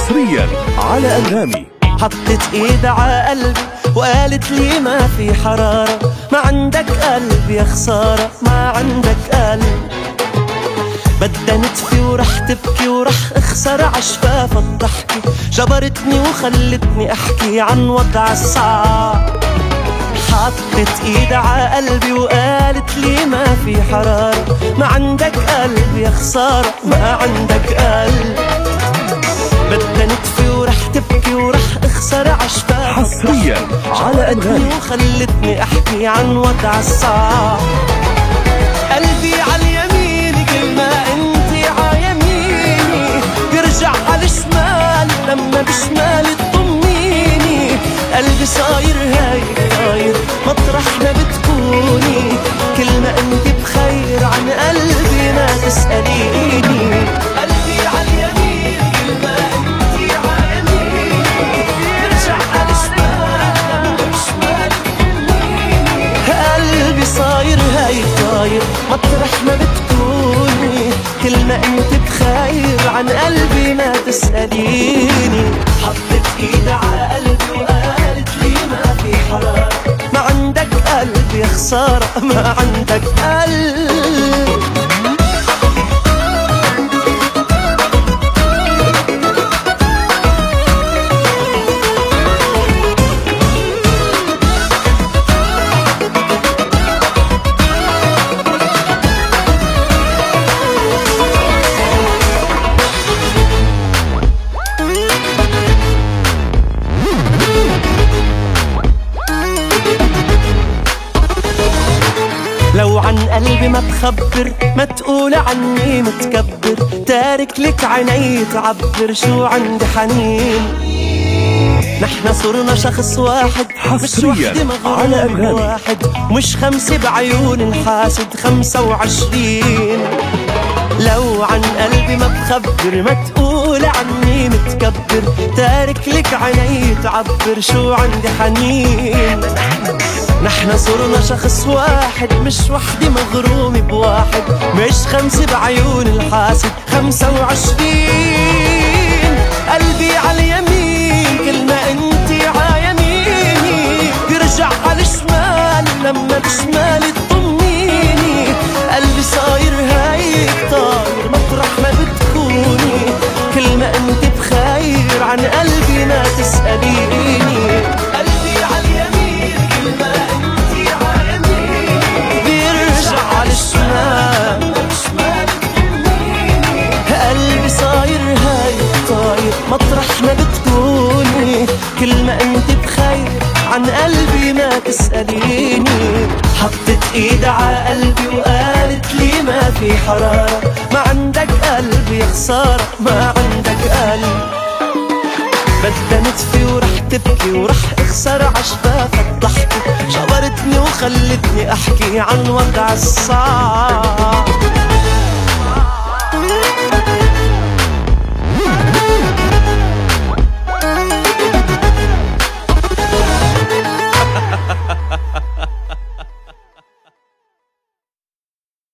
حصريا على أنغامي. حطت ايد ع قلبي وقالت لي ما في حرارة، ما عندك قلب يا خسارة، ما عندك قلب. بدها نتفي ورح تبكي ورح اخسر عشفاف الضحكة، جبرتني وخلتني احكي عن وضع الصعب. حطت ايد ع قلبي وقالت لي ما في حرارة، ما عندك قلب يا خسارة، ما عندك قلب. بدها نتفي ورح تبكي ورح اخسر عشفاف حصريا على أنغامي. وخلتني احكي عن وضع الصعب. قلبي عاليمين كل ما انتي عيميني، بيرجع عالشمال لما بشمالي تضميني. قلبي صاير هاي طاير مطرح ما بتكوني، كل ما انتي بخير عن قلبي ما تسأليني. قلبي عاليمين كل ما انتي عيميني، بيرجع عالشمال لما بشمالي تضميني. قلبي صاير هاي طاير مطرح ما بتكوني، كل ما انت بخير عن قلبي ما تسأليني. حطت ايدها على قلبي وقالت لي ما في حرارة، ما عندك قلب يا خسارة، ما عندك قلب. لو عن قلبي ما تخبر، ما تقول عني متكبر، تارك لك عيني تعبر شو عندي حنين. نحنا صرنا شخص واحد، مش وحدة مغروم واحد، مش 5 بعيون الحاسد 25. لو عن قلبي ما تخبر، ما تقول عني متكبر، تارك لك عيني تعبر شو عندي حنين. نحنا صرنا شخص واحد، مش وحدة مغرومة بواحد، مش 5 بعيون الحاسد 25. قلبي عاليمين كل ما انتي عيميني، بيرجع عالشمال لما بشمالي تضميني. قلبي صاير هاي طاير مطرح ما بتكوني، كل ما انت بخير عن قلبي ما تسأليني. قلبي عاليمين كل ما انتي عيميني، بيرجع عالشمال بشمالي تضميني. قلبي صاير هاي طاير مطرح ما بتكوني، كل ما انت بخير عن قلبي ما تسأليني. حطت ايدها ع قلبي وقالت لي ما في حرارة، ما عندك قلب يا خسارة، ما عندك قلب. بدها نتفي ورح تبكي ورح اخسر عشفاف الضحكة، جبرتني وخلتني احكي عن وضع الصعب.